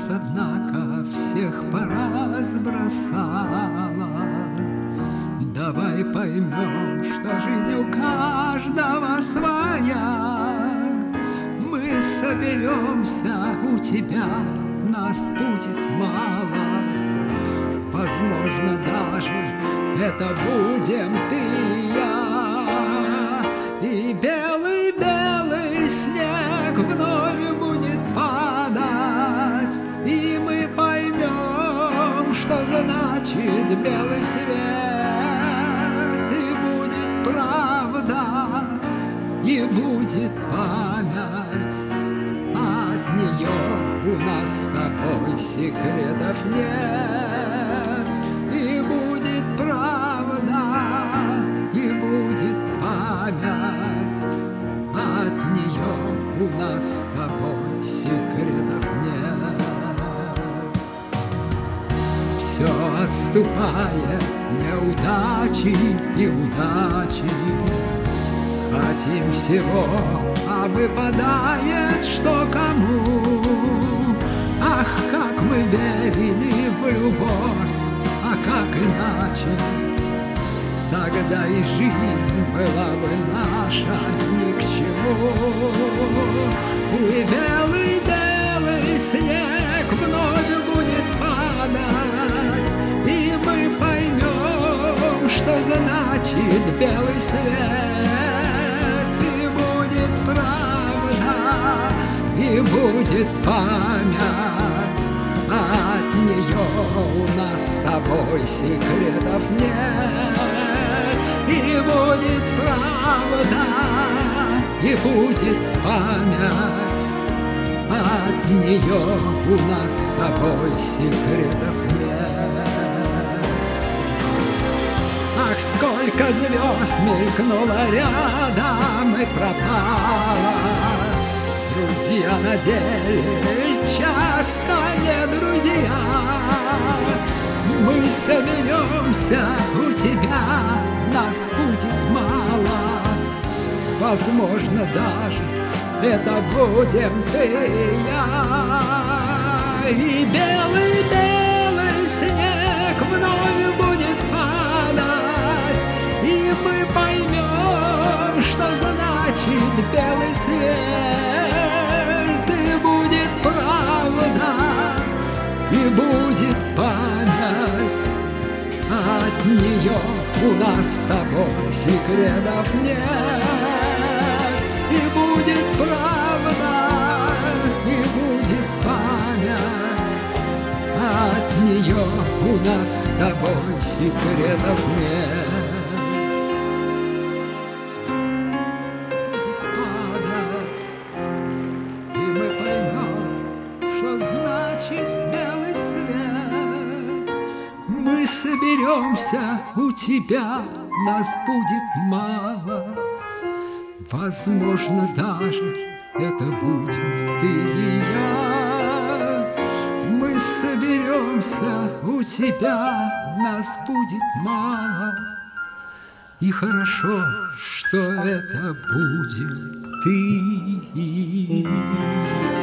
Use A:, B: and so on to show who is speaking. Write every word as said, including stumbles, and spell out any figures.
A: Нас, однако, всех поразбросала. Давай поймем, что жизнь у каждого своя. Мы соберемся у тебя, нас будет мало. Возможно, даже это будем ты и я. И белый-белый снег вновь будет падать, и мы поймем, что значит белый свет. И будет правда, и будет память. От нее у нас с тобой секретов нет. И будет правда, и будет память. От нее у нас с тобой секретов нет. Все отступает, неудачи и удачи. Хотим всего, а выпадает что кому. Ах, как мы верили в любовь, а как иначе? Тогда и жизнь была бы наша ни к чему. И белый-белый снег вновь будет падать, и мы поймем, что значит белый свет. И будет правда, и будет память. От нее у нас с тобой секретов нет. И будет правда, и будет память. От нее у нас с тобой секретов нет. Ах, сколько звезд мелькнуло рядом и пропало. Друзья на деле часто не друзья. Мы соберемся у тебя, нас будет мало. Возможно, даже это будем ты и я. И белый-белый снег вновь будет падать, и мы поймем, что значит белый свет. И будет правда, и будет память. От нее у нас с тобой секретов нет. И будет правда, и будет память. От нее у нас с тобой секретов нет. Будет падать, и мы поймем, что значит белый свет. Мы соберемся у тебя, нас будет мало. Возможно, даже это будем ты и я. Мы соберемся у тебя, нас будет мало. И хорошо, что это будем ты и я.